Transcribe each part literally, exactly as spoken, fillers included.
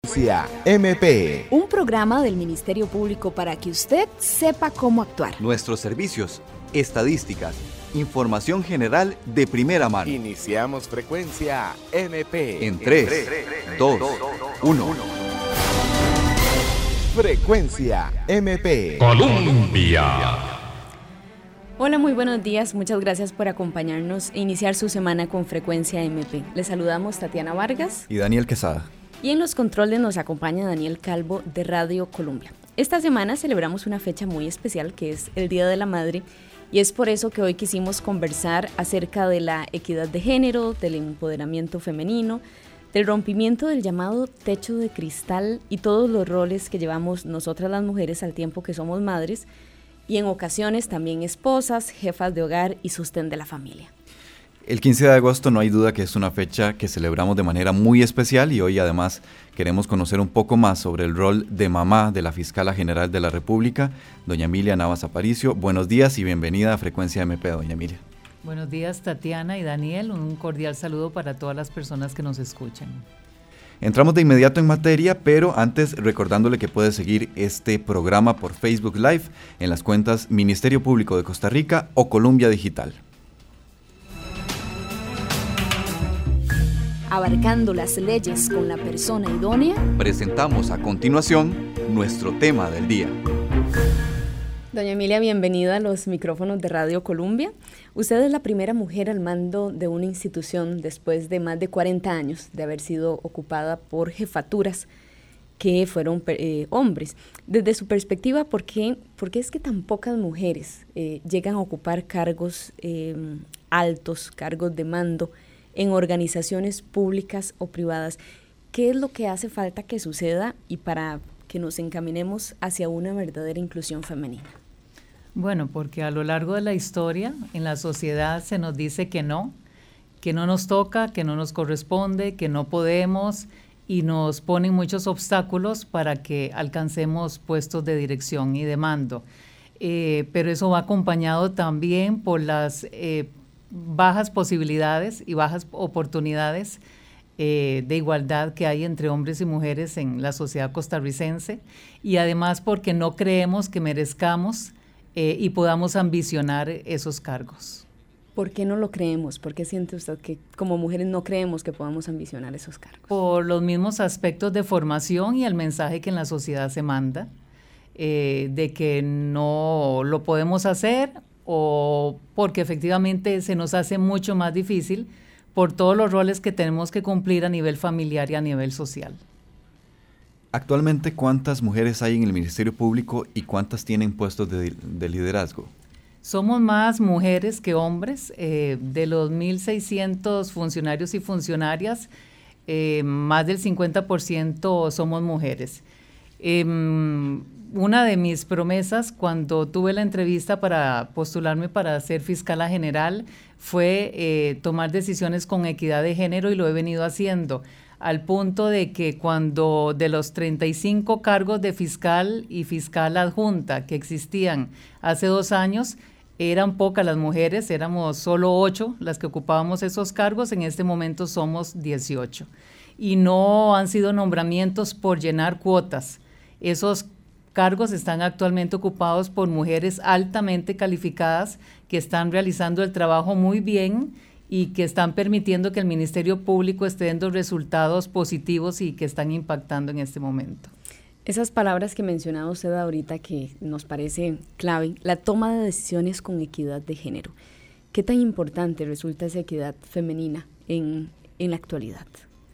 Frecuencia M P, un programa del Ministerio Público para que usted sepa cómo actuar. Nuestros servicios, estadísticas, información general de primera mano. Iniciamos Frecuencia M P En tres, dos, uno. Frecuencia M P Colombia. Hola, muy buenos días. Muchas gracias por acompañarnos e iniciar su semana con Frecuencia M P. Les saludamos Tatiana Vargas Y Daniel Quesada. y en los controles nos acompaña Daniel Calvo de Radio Colombia. Esta semana celebramos una fecha muy especial que es el Día de la Madre y es por eso que hoy quisimos conversar acerca de la equidad de género, del empoderamiento femenino, del rompimiento del llamado techo de cristal y todos los roles que llevamos nosotras las mujeres al tiempo que somos madres y en ocasiones también esposas, jefas de hogar y sostén de la familia. El quince de agosto no hay duda que es una fecha que celebramos de manera muy especial y hoy además queremos conocer un poco más sobre el rol de mamá de la Fiscala General de la República, doña Emilia Navas Aparicio. Buenos días y bienvenida a Frecuencia M P, doña Emilia. Buenos días, Tatiana y Daniel, un cordial saludo para todas las personas que nos escuchan. Entramos de inmediato en materia, pero antes recordándole que puede seguir este programa por Facebook Live en las cuentas Ministerio Público de Costa Rica o Colombia Digital. Abarcando las leyes con la persona idónea, Presentamos a continuación nuestro tema del día. doña Emilia, bienvenida a los micrófonos de Radio Colombia. Usted es la primera mujer al mando de una institución después de más de cuarenta años de haber sido ocupada por jefaturas que fueron eh, hombres. Desde su perspectiva, ¿por qué, por qué es que tan pocas mujeres eh, llegan a ocupar cargos eh, altos, cargos de mando en organizaciones públicas o privadas? ¿Qué es lo que hace falta que suceda y para que nos encaminemos hacia una verdadera inclusión femenina? Bueno, porque a lo largo de la historia en la sociedad se nos dice que no, que no nos toca, que no nos corresponde, que no podemos y nos ponen muchos obstáculos para que alcancemos puestos de dirección y de mando. Eh, pero eso va acompañado también por las eh, bajas posibilidades y bajas oportunidades eh, de igualdad que hay entre hombres y mujeres en la sociedad costarricense y además porque no creemos que merezcamos eh, y podamos ambicionar esos cargos. ¿Por qué no lo creemos? ¿Por qué siente usted que como mujeres no creemos que podamos ambicionar esos cargos? Por los mismos aspectos de formación y el mensaje que en la sociedad se manda, eh, de que no lo podemos hacer o porque efectivamente se nos hace mucho más difícil por todos los roles que tenemos que cumplir a nivel familiar y a nivel social. Actualmente, ¿cuántas mujeres hay en el Ministerio Público y cuántas tienen puestos de, de liderazgo? Somos más mujeres que hombres. Eh, de los mil seiscientos funcionarios y funcionarias, eh, más del cincuenta por ciento somos mujeres. Eh, Una de mis promesas cuando tuve la entrevista para postularme para ser fiscala general fue eh, tomar decisiones con equidad de género y lo he venido haciendo, al punto de que cuando de los treinta y cinco cargos de fiscal y fiscal adjunta que existían hace dos años, eran pocas las mujeres, éramos solo ocho las que ocupábamos esos cargos, en este momento somos dieciocho. Y no han sido nombramientos por llenar cuotas. Esos cargos están actualmente ocupados por mujeres altamente calificadas que están realizando el trabajo muy bien y que están permitiendo que el Ministerio Público esté dando resultados positivos y que están impactando en este momento. Esas palabras que mencionaba usted ahorita que nos parece clave, la toma de decisiones con equidad de género. ¿Qué tan importante resulta esa equidad femenina en, en la actualidad?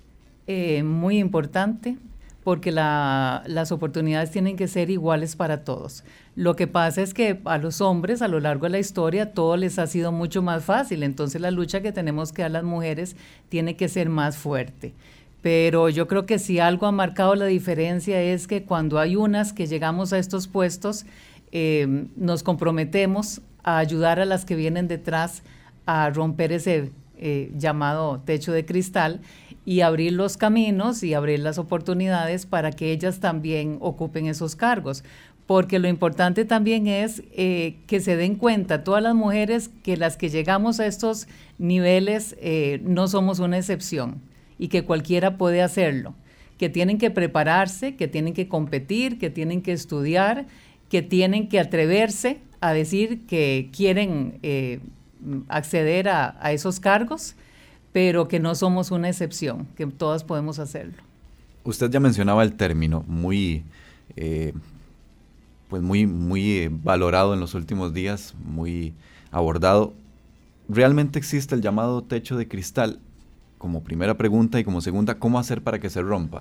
Eh, muy importante, porque la, las oportunidades tienen que ser iguales para todos. Lo que pasa es que a los hombres a lo largo de la historia todo les ha sido mucho más fácil, entonces la lucha que tenemos que dar las mujeres tiene que ser más fuerte. Pero yo creo que si algo ha marcado la diferencia es que cuando hay unas que llegamos a estos puestos, eh, nos comprometemos a ayudar a las que vienen detrás a romper ese eh, llamado techo de cristal y abrir los caminos y abrir las oportunidades para que ellas también ocupen esos cargos. Porque lo importante también es eh, que se den cuenta todas las mujeres que las que llegamos a estos niveles eh, no somos una excepción y que cualquiera puede hacerlo, que tienen que prepararse, que tienen que competir, que tienen que estudiar, que tienen que atreverse a decir que quieren eh, acceder a, a esos cargos, pero que no somos una excepción, que todas podemos hacerlo. Usted ya mencionaba el término muy, eh, pues muy, muy eh, valorado en los últimos días, muy abordado. ¿Realmente existe el llamado techo de cristal? Como primera pregunta, y como segunda, ¿cómo hacer para que se rompa?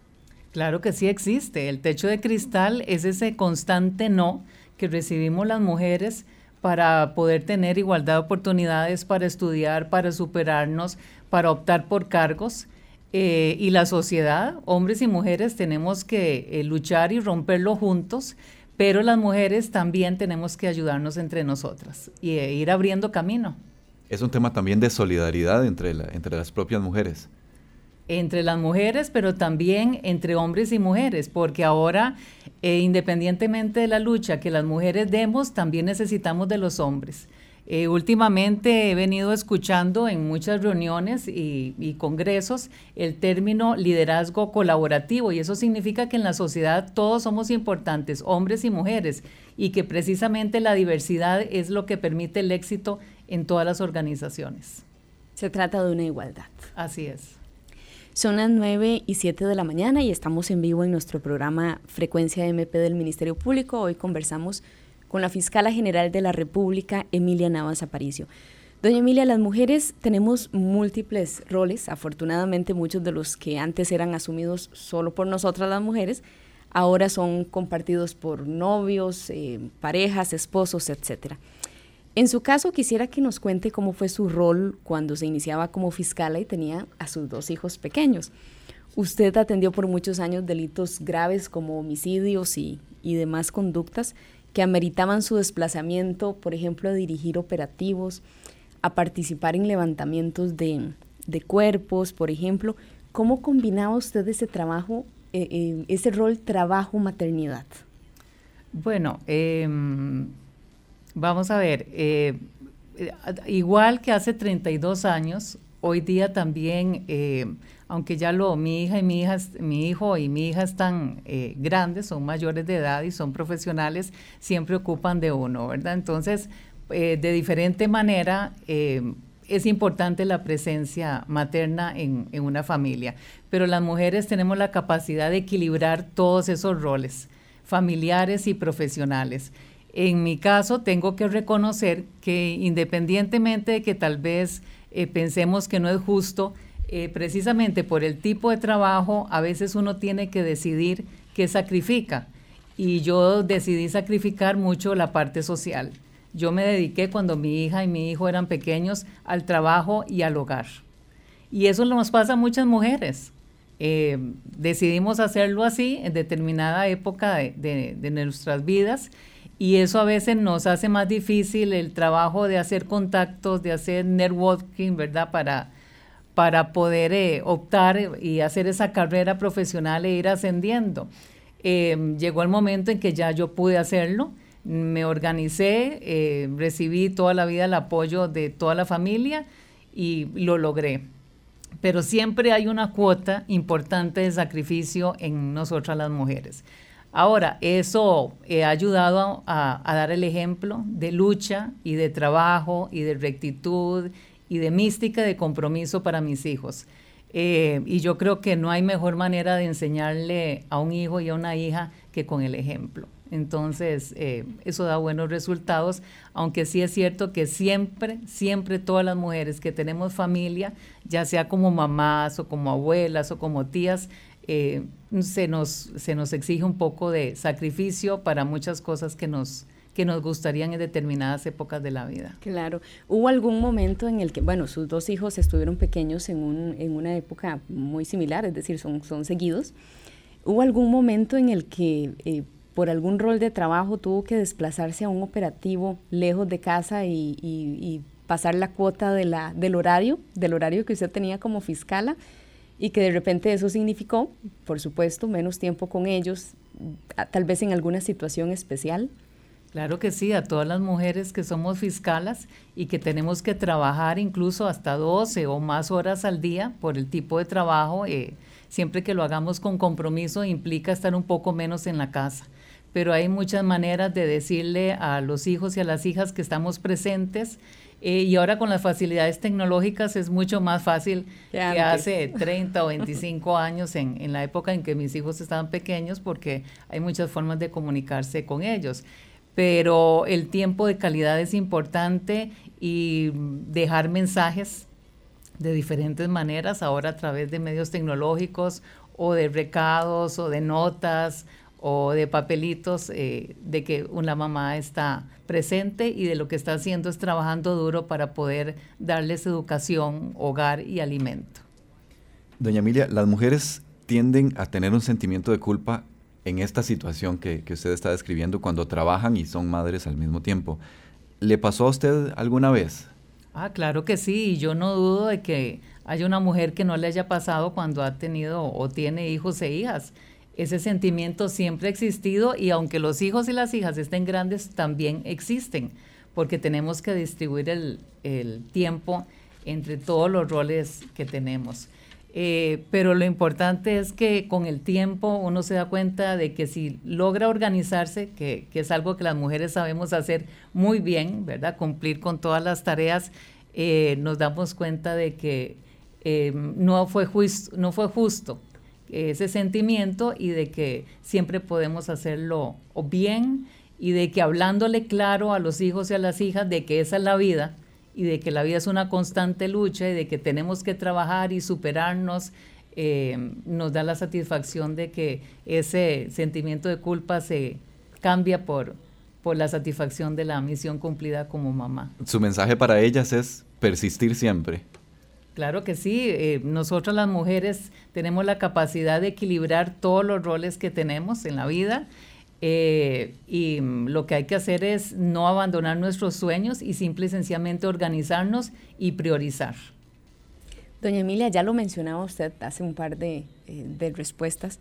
Claro que sí existe. El techo de cristal es ese constante no que recibimos las mujeres para poder tener igualdad de oportunidades, para estudiar, para superarnos, para optar por cargos. Eh, y la sociedad, hombres y mujeres, tenemos que eh, luchar y romperlo juntos, pero las mujeres también tenemos que ayudarnos entre nosotras y eh, ir abriendo camino. Es un tema también de solidaridad entre, la, entre las propias mujeres. Entre las mujeres, pero también entre hombres y mujeres, porque ahora, eh, independientemente de la lucha que las mujeres demos, también necesitamos de los hombres. Eh, últimamente he venido escuchando en muchas reuniones y, y congresos el término liderazgo colaborativo, y eso significa que en la sociedad todos somos importantes, hombres y mujeres, y que precisamente la diversidad es lo que permite el éxito en todas las organizaciones. Se trata de una igualdad. Así es. Son las nueve y siete de la mañana y estamos en vivo en nuestro programa Frecuencia M P del Ministerio Público. Hoy conversamos con la Fiscala General de la República, Emilia Navas Aparicio. Doña Emilia, las mujeres tenemos múltiples roles. Afortunadamente, muchos de los que antes eran asumidos solo por nosotras las mujeres, ahora son compartidos por novios, eh, parejas, esposos, etcétera. En su caso, quisiera que nos cuente cómo fue su rol cuando se iniciaba como fiscala y tenía a sus dos hijos pequeños. Usted atendió por muchos años delitos graves como homicidios y, y demás conductas que ameritaban su desplazamiento, por ejemplo, a dirigir operativos, a participar en levantamientos de, de cuerpos, por ejemplo. ¿Cómo combinaba usted ese trabajo, eh, eh, ese rol trabajo-maternidad? Bueno, eh, vamos a ver, eh, igual que hace treinta y dos años, hoy día también, eh, aunque ya lo, mi hija y mi hija, mi hijo y mi hija están eh, grandes, son mayores de edad y son profesionales, siempre ocupan de uno, ¿verdad? Entonces, eh, de diferente manera, eh, es importante la presencia materna en, en una familia, pero las mujeres tenemos la capacidad de equilibrar todos esos roles, familiares y profesionales. En mi caso, tengo que reconocer que independientemente de que tal vez eh, pensemos que no es justo, eh, precisamente por el tipo de trabajo, a veces uno tiene que decidir qué sacrifica. Y yo decidí sacrificar mucho la parte social. Yo me dediqué cuando mi hija y mi hijo eran pequeños al trabajo y al hogar. Y eso nos pasa a muchas mujeres. Eh, decidimos hacerlo así en determinada época de, de, de nuestras vidas. Y eso a veces nos hace más difícil el trabajo de hacer contactos, de hacer networking, ¿verdad? Para, para poder eh, optar y hacer esa carrera profesional e ir ascendiendo. Eh, llegó el momento en que ya yo pude hacerlo, me organicé, eh, recibí toda la vida el apoyo de toda la familia y lo logré. Pero siempre hay una cuota importante de sacrificio en nosotras las mujeres. Ahora, eso eh, ha ayudado a, a dar el ejemplo de lucha y de trabajo y de rectitud y de mística de compromiso para mis hijos. Eh, y yo creo que no hay mejor manera de enseñarle a un hijo y a una hija que con el ejemplo. Entonces, eh, eso da buenos resultados, aunque sí es cierto que siempre, siempre todas las mujeres que tenemos familia, ya sea como mamás o como abuelas o como tías, Eh, se nos, se nos exige un poco de sacrificio para muchas cosas que nos, que nos gustarían en determinadas épocas de la vida. Claro. ¿Hubo algún momento en el que, bueno, sus dos hijos estuvieron pequeños en, un, en una época muy similar, es decir, son, son seguidos? ¿Hubo algún momento en el que eh, por algún rol de trabajo tuvo que desplazarse a un operativo lejos de casa y, y, y pasar la cuota de la, del horario, del horario que usted tenía como fiscala? Y que de repente eso significó, por supuesto, menos tiempo con ellos, tal vez en alguna situación especial. Claro que sí, a todas las mujeres que somos fiscalas y que tenemos que trabajar incluso hasta doce o más horas al día por el tipo de trabajo, eh, siempre que lo hagamos con compromiso implica estar un poco menos en la casa. Pero hay muchas maneras de decirle a los hijos y a las hijas que estamos presentes, eh, y ahora con las facilidades tecnológicas es mucho más fácil que, que hace treinta o veinticinco años en, en la época en que mis hijos estaban pequeños, porque hay muchas formas de comunicarse con ellos. Pero el tiempo de calidad es importante y dejar mensajes de diferentes maneras, ahora a través de medios tecnológicos o de recados o de notas o de papelitos, eh, de que una mamá está presente y de lo que está haciendo es trabajando duro para poder darles educación, hogar y alimento. Doña Emilia, las mujeres tienden a tener un sentimiento de culpa en esta situación que, que usted está describiendo cuando trabajan y son madres al mismo tiempo. ¿Le pasó a usted alguna vez? Ah, claro que sí, y yo no dudo de que haya una mujer que no le haya pasado cuando ha tenido o tiene hijos e hijas. Ese sentimiento siempre ha existido y aunque los hijos y las hijas estén grandes, también existen, porque tenemos que distribuir el, el tiempo entre todos los roles que tenemos. Eh, pero lo importante es que con el tiempo uno se da cuenta de que si logra organizarse, que, que es algo que las mujeres sabemos hacer muy bien, ¿verdad? Cumplir con todas las tareas, eh, nos damos cuenta de que eh, no fue justo, no fue justo ese sentimiento y de que siempre podemos hacerlo bien y de que hablándole claro a los hijos y a las hijas de que esa es la vida y de que la vida es una constante lucha y de que tenemos que trabajar y superarnos, eh, nos da la satisfacción de que ese sentimiento de culpa se cambia por, por la satisfacción de la misión cumplida como mamá. Su mensaje para ellas es persistir siempre. Claro que sí, eh, nosotros las mujeres tenemos la capacidad de equilibrar todos los roles que tenemos en la vida, eh, y lo que hay que hacer es no abandonar nuestros sueños y simple y sencillamente organizarnos y priorizar. Doña Emilia, ya lo mencionaba usted hace un par de, eh, de respuestas,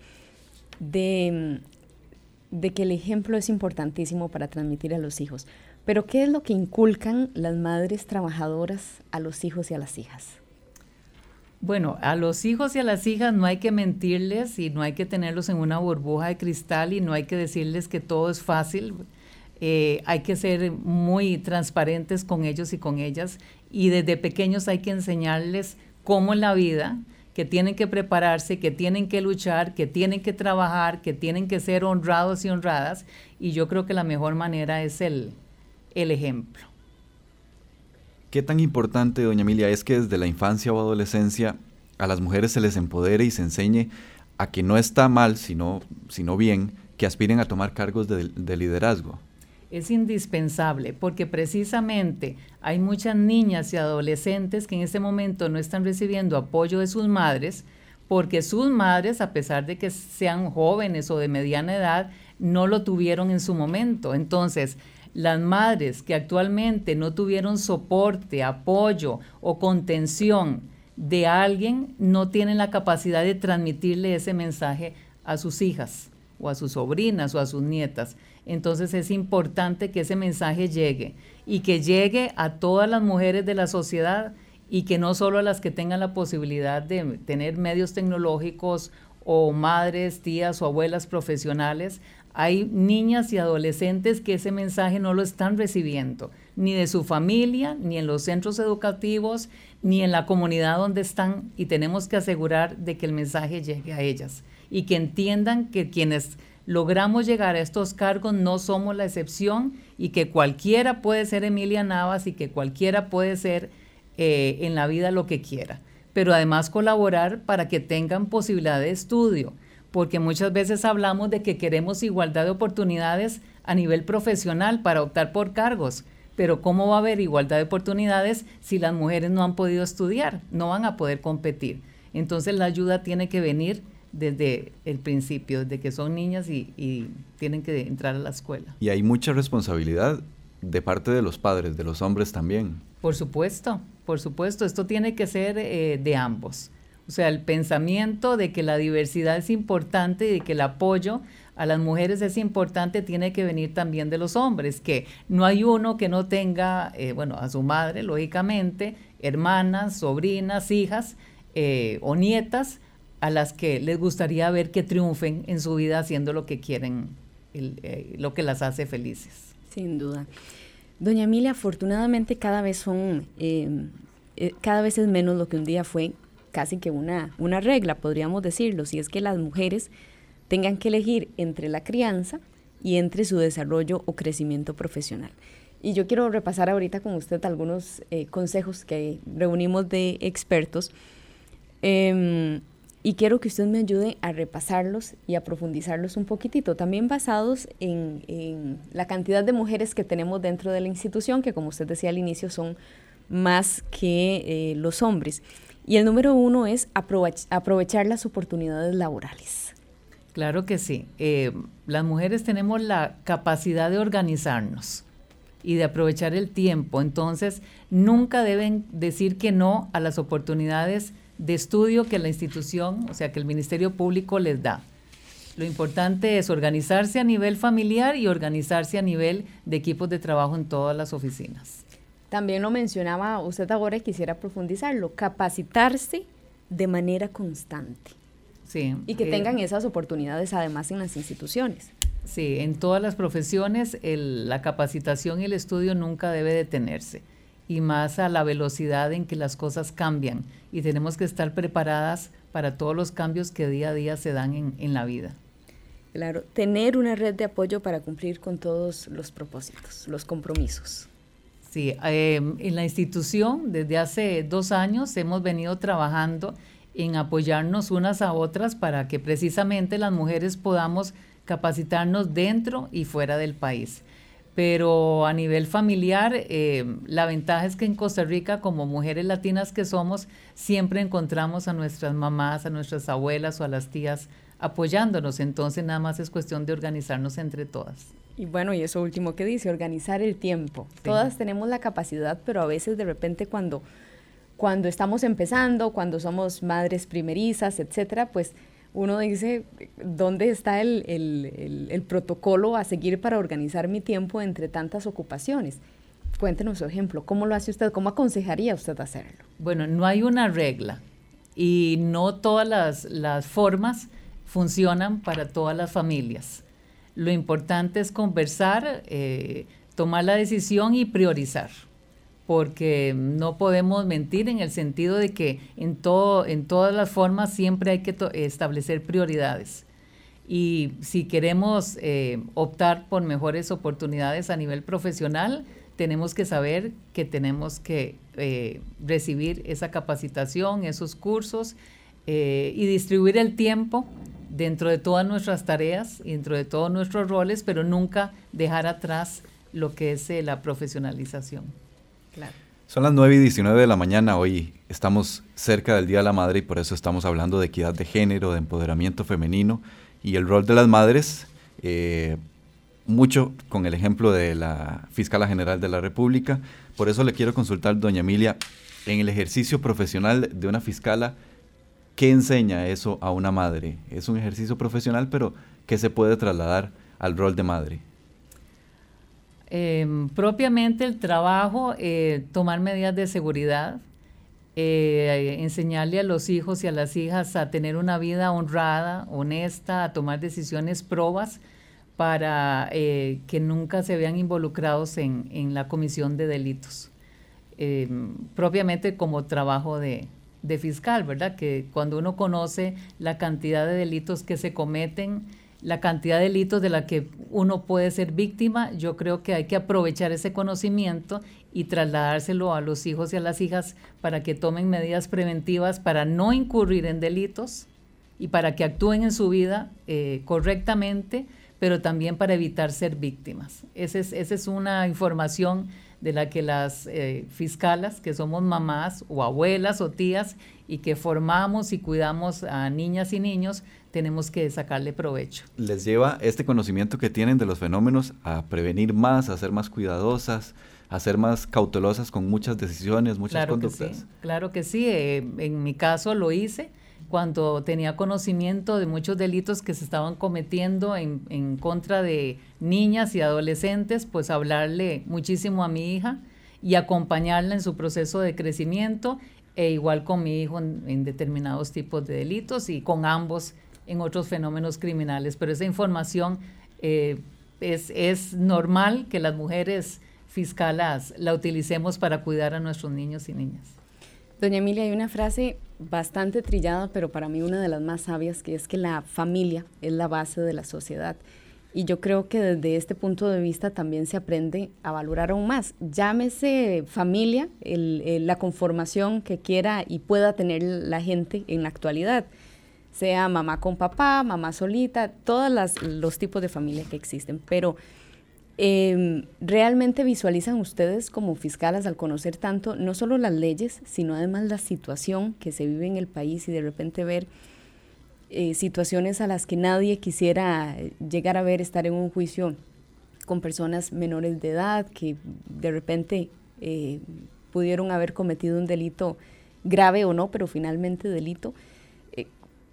de, de que el ejemplo es importantísimo para transmitir a los hijos. Pero ¿qué es lo que inculcan las madres trabajadoras a los hijos y a las hijas? Bueno, a los hijos y a las hijas no hay que mentirles y no hay que tenerlos en una burbuja de cristal y no hay que decirles que todo es fácil. Eh, hay que ser muy transparentes con ellos y con ellas y desde pequeños hay que enseñarles cómo en la vida, que tienen que prepararse, que tienen que luchar, que tienen que trabajar, que tienen que ser honrados y honradas, y yo creo que la mejor manera es el, el ejemplo. ¿Qué tan importante, doña Emilia, es que desde la infancia o adolescencia a las mujeres se les empodere y se enseñe a que no está mal, sino, sino bien, que aspiren a tomar cargos de, de liderazgo? Es indispensable porque precisamente hay muchas niñas y adolescentes que en este momento no están recibiendo apoyo de sus madres porque sus madres, a pesar de que sean jóvenes o de mediana edad, no lo tuvieron en su momento. Entonces, las madres que actualmente no tuvieron soporte, apoyo o contención de alguien, no tienen la capacidad de transmitirle ese mensaje a sus hijas o a sus sobrinas o a sus nietas. Entonces es importante que ese mensaje llegue y que llegue a todas las mujeres de la sociedad y que no solo a las que tengan la posibilidad de tener medios tecnológicos o madres, tías o abuelas profesionales. Hay niñas y adolescentes que ese mensaje no lo están recibiendo, ni de su familia, ni en los centros educativos, ni en la comunidad donde están, y tenemos que asegurar de que el mensaje llegue a ellas y que entiendan que quienes logramos llegar a estos cargos no somos la excepción y que cualquiera puede ser Emilia Navas y que cualquiera puede ser eh, en la vida lo que quiera, pero además colaborar para que tengan posibilidad de estudio. Porque muchas veces hablamos de que queremos igualdad de oportunidades a nivel profesional para optar por cargos, pero ¿cómo va a haber igualdad de oportunidades si las mujeres no han podido estudiar? No van a poder competir. Entonces la ayuda tiene que venir desde el principio, desde que son niñas y, y tienen que entrar a la escuela. Y hay mucha responsabilidad de parte de los padres, de los hombres también. Por supuesto, por supuesto, esto tiene que ser eh, de ambos. O sea, el pensamiento de que la diversidad es importante y de que el apoyo a las mujeres es importante tiene que venir también de los hombres, que no hay uno que no tenga, eh, bueno, a su madre, lógicamente, hermanas, sobrinas, hijas eh, o nietas a las que les gustaría ver que triunfen en su vida haciendo lo que quieren, el, eh, lo que las hace felices. Sin duda. Doña Emilia, afortunadamente cada vez son, eh, eh, cada vez es menos lo que un día fue casi que una, una regla, podríamos decirlo, si es que las mujeres tengan que elegir entre la crianza y entre su desarrollo o crecimiento profesional. Y yo quiero repasar ahorita con usted algunos eh, consejos que reunimos de expertos eh, y quiero que usted me ayude a repasarlos y a profundizarlos un poquitito, también basados en, en la cantidad de mujeres que tenemos dentro de la institución, que como usted decía al inicio son más que eh, los hombres. Y el número uno es aprovech- aprovechar las oportunidades laborales. Claro que sí. Eh, las mujeres tenemos la capacidad de organizarnos y de aprovechar el tiempo. Entonces, nunca deben decir que no a las oportunidades de estudio que la institución, o sea, que el Ministerio Público les da. Lo importante es organizarse a nivel familiar y organizarse a nivel de equipos de trabajo en todas las oficinas. También lo mencionaba usted ahora y quisiera profundizarlo, capacitarse de manera constante. Sí. Y que eh, tengan esas oportunidades además en las instituciones. Sí, en todas las profesiones el, la capacitación y el estudio nunca debe detenerse, y más a la velocidad en que las cosas cambian, y tenemos que estar preparadas para todos los cambios que día a día se dan en, en la vida. Claro, tener una red de apoyo para cumplir con todos los propósitos, los compromisos. Sí, eh, en la institución desde hace dos años hemos venido trabajando en apoyarnos unas a otras para que precisamente las mujeres podamos capacitarnos dentro y fuera del país. Pero a nivel familiar, eh, la ventaja es que en Costa Rica, como mujeres latinas que somos, siempre encontramos a nuestras mamás, a nuestras abuelas o a las tías apoyándonos. Entonces nada más es cuestión de organizarnos entre todas. Y bueno, y eso último que dice, organizar el tiempo. Sí. Todas tenemos la capacidad, pero a veces de repente cuando, cuando estamos empezando, cuando somos madres primerizas, etcétera, pues uno dice, ¿dónde está el, el, el, el protocolo a seguir para organizar mi tiempo entre tantas ocupaciones? Cuéntenos su ejemplo, ¿cómo lo hace usted? ¿Cómo aconsejaría usted hacerlo? Bueno, no hay una regla y no todas las, las formas funcionan para todas las familias. Lo importante es conversar, eh, tomar la decisión y priorizar, porque no podemos mentir en el sentido de que en, todo, en todas las formas siempre hay que establecer prioridades. Y si queremos eh, optar por mejores oportunidades a nivel profesional, tenemos que saber que tenemos que eh, recibir esa capacitación, esos cursos eh, y distribuir el tiempo dentro de todas nuestras tareas y dentro de todos nuestros roles, pero nunca dejar atrás lo que es eh, la profesionalización. Claro. Son las nueve y diecinueve de la mañana, hoy estamos cerca del Día de la Madre y por eso estamos hablando de equidad de género, de empoderamiento femenino y el rol de las madres, eh, mucho con el ejemplo de la Fiscala General de la República. Por eso le quiero consultar, doña Emilia, en el ejercicio profesional de una fiscala, ¿qué enseña eso a una madre? Es un ejercicio profesional, pero ¿qué se puede trasladar al rol de madre? Eh, propiamente el trabajo, eh, tomar medidas de seguridad, eh, enseñarle a los hijos y a las hijas a tener una vida honrada, honesta, a tomar decisiones probas para eh, que nunca se vean involucrados en, en la comisión de delitos. Eh, propiamente como trabajo de... de fiscal, ¿verdad? Que cuando uno conoce la cantidad de delitos que se cometen, la cantidad de delitos de la que uno puede ser víctima, yo creo que hay que aprovechar ese conocimiento y trasladárselo a los hijos y a las hijas para que tomen medidas preventivas para no incurrir en delitos y para que actúen en su vida eh, correctamente, pero también para evitar ser víctimas. Esa es, esa es una información de la que las eh, fiscalas, que somos mamás o abuelas o tías y que formamos y cuidamos a niñas y niños, tenemos que sacarle provecho. ¿Les lleva este conocimiento que tienen de los fenómenos a prevenir más, a ser más cuidadosas, a ser más cautelosas con muchas decisiones, muchas claro conductas? Que sí, claro que sí, eh, en mi caso lo hice, cuando tenía conocimiento de muchos delitos que se estaban cometiendo en, en contra de niñas y adolescentes, pues hablarle muchísimo a mi hija y acompañarla en su proceso de crecimiento, e igual con mi hijo en, en determinados tipos de delitos y con ambos en otros fenómenos criminales. Pero esa información eh, es, es normal que las mujeres fiscalas la utilicemos para cuidar a nuestros niños y niñas. Doña Emilia, hay una frase bastante trillada, pero para mí una de las más sabias, que es que la familia es la base de la sociedad. Y yo creo que desde este punto de vista también se aprende a valorar aún más. Llámese familia, el, el, la conformación que quiera y pueda tener la gente en la actualidad, sea mamá con papá, mamá solita, todos las, los tipos de familia que existen. Pero eh, ¿realmente visualizan ustedes como fiscales al conocer tanto, no solo las leyes, sino además la situación que se vive en el país y de repente ver Eh, situaciones a las que nadie quisiera llegar a ver, estar en un juicio con personas menores de edad que de repente eh, pudieron haber cometido un delito grave o no, pero finalmente delito? Eh,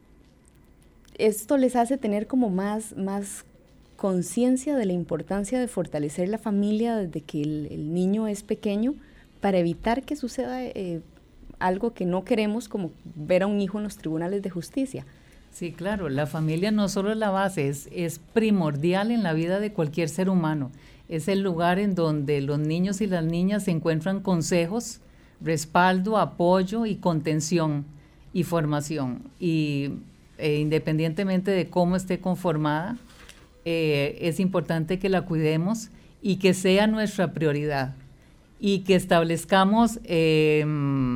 esto les hace tener como más, más conciencia de la importancia de fortalecer la familia desde que el, el niño es pequeño, para evitar que suceda eh, algo que no queremos, como ver a un hijo en los tribunales de justicia. Sí, claro, la familia no solo es la base, es, es primordial en la vida de cualquier ser humano. Es el lugar en donde los niños y las niñas encuentran consejos, respaldo, apoyo y contención y formación. Y eh, independientemente de cómo esté conformada, eh, es importante que la cuidemos y que sea nuestra prioridad. Y que establezcamos... Eh,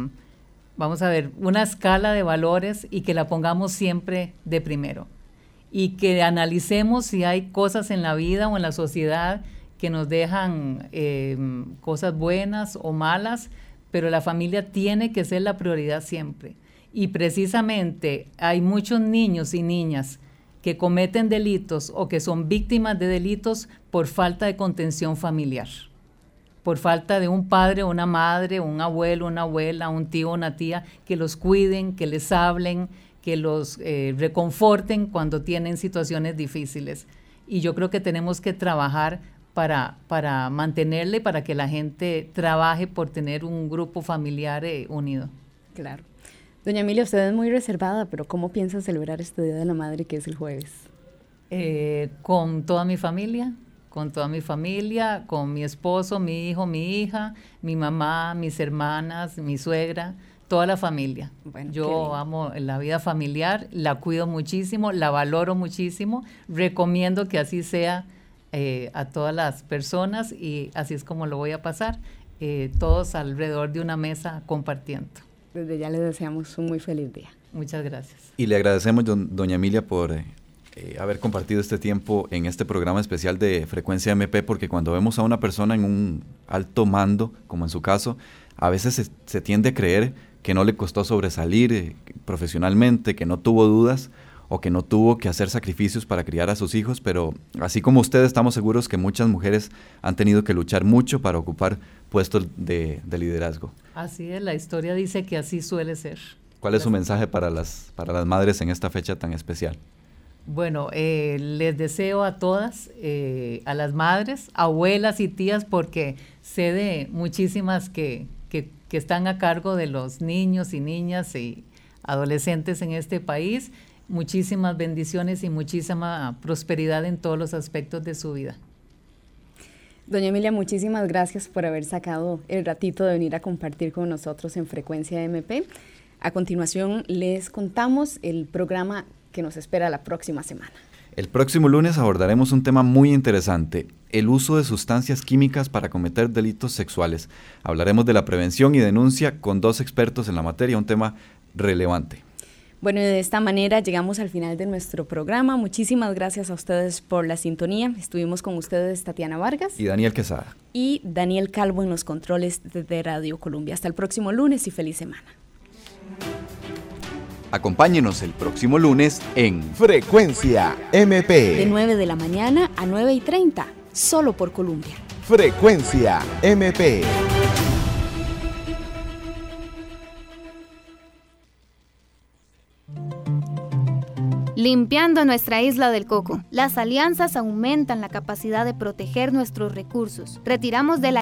vamos a ver, una escala de valores y que la pongamos siempre de primero. Y que analicemos si hay cosas en la vida o en la sociedad que nos dejan eh, cosas buenas o malas, pero la familia tiene que ser la prioridad siempre. Y precisamente hay muchos niños y niñas que cometen delitos o que son víctimas de delitos por falta de contención familiar, por falta de un padre o una madre, un abuelo, una abuela, un tío o una tía que los cuiden, que les hablen, que los eh, reconforten cuando tienen situaciones difíciles. Y yo creo que tenemos que trabajar para, para mantenerle, para que la gente trabaje por tener un grupo familiar eh, unido. Claro. Doña Emilia, usted es muy reservada, pero ¿cómo piensa celebrar este Día de la Madre, que es el jueves? Eh, con toda mi familia. con toda mi familia, con mi esposo, mi hijo, mi hija, mi mamá, mis hermanas, mi suegra, toda la familia. Bueno, yo amo la vida familiar, la cuido muchísimo, la valoro muchísimo, recomiendo que así sea eh, a todas las personas y así es como lo voy a pasar, eh, todos alrededor de una mesa compartiendo. Desde ya le deseamos un muy feliz día. Muchas gracias. Y le agradecemos, don, doña Emilia, por... Eh, Eh, haber compartido este tiempo en este programa especial de Frecuencia M P, porque cuando vemos a una persona en un alto mando, como en su caso, a veces se, se tiende a creer que no le costó sobresalir eh, profesionalmente, que no tuvo dudas o que no tuvo que hacer sacrificios para criar a sus hijos, pero así como usted, estamos seguros que muchas mujeres han tenido que luchar mucho para ocupar puestos de, de liderazgo. Así es, la historia dice que así suele ser. ¿Cuál es su mensaje para las, para las madres en esta fecha tan especial? Bueno, eh, les deseo a todas, eh, a las madres, abuelas y tías, porque sé de muchísimas que, que, que están a cargo de los niños y niñas y adolescentes en este país, muchísimas bendiciones y muchísima prosperidad en todos los aspectos de su vida. Doña Emilia, muchísimas gracias por haber sacado el ratito de venir a compartir con nosotros en Frecuencia M P. A continuación les contamos el programa que nos espera la próxima semana. El próximo lunes abordaremos un tema muy interesante, el uso de sustancias químicas para cometer delitos sexuales. Hablaremos de la prevención y denuncia con dos expertos en la materia, un tema relevante. Bueno, y de esta manera llegamos al final de nuestro programa. Muchísimas gracias a ustedes por la sintonía. Estuvimos con ustedes Tatiana Vargas y Daniel Quesada. Y Daniel Calvo en los controles de Radio Colombia. Hasta el próximo lunes y feliz semana. Acompáñenos el próximo lunes en Frecuencia M P. De nueve de la mañana a nueve y treinta, solo por Colombia. Frecuencia M P. limpiando nuestra isla del coco. Las alianzas aumentan la capacidad de proteger nuestros recursos. Retiramos de la